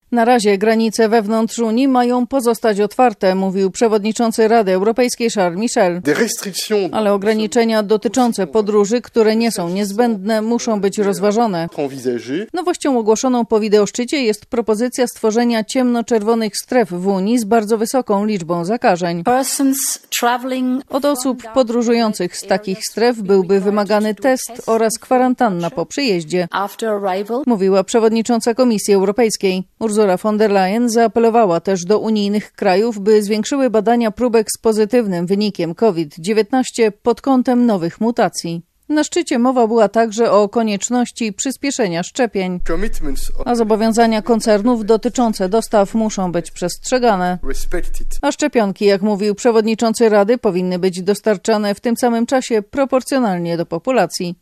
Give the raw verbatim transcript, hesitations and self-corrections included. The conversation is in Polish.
Na razie granice wewnątrz Unii mają pozostać otwarte, mówił przewodniczący Rady Europejskiej Charles Michel. Ale ograniczenia dotyczące podróży, które nie są niezbędne, muszą być rozważone. Nowością ogłoszoną po wideoszczycie jest propozycja stworzenia ciemnoczerwonych stref w Unii z bardzo wysoką liczbą zakażeń. Od osób podróżujących z takich stref byłby wymagany test oraz kwarantanna po przyjeździe, mówiła przewodnicząca Komisji Europejskiej. Ursula von der Leyen zaapelowała też do unijnych krajów, by zwiększyły badania próbek z pozytywnym wynikiem COVID dziewiętnaście pod kątem nowych mutacji. Na szczycie mowa była także o konieczności przyspieszenia szczepień, a zobowiązania koncernów dotyczące dostaw muszą być przestrzegane. A szczepionki, jak mówił przewodniczący Rady, powinny być dostarczane w tym samym czasie proporcjonalnie do populacji.